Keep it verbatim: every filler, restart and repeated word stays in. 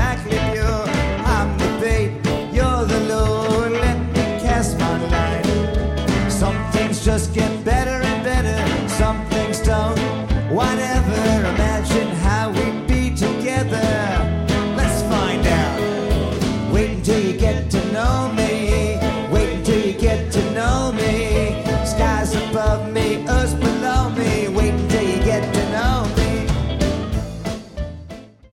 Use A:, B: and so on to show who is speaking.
A: exactly pure. I'm the bait, you're the lure. Let me cast my line. Some things just get better and better. Some things don't. Whatever.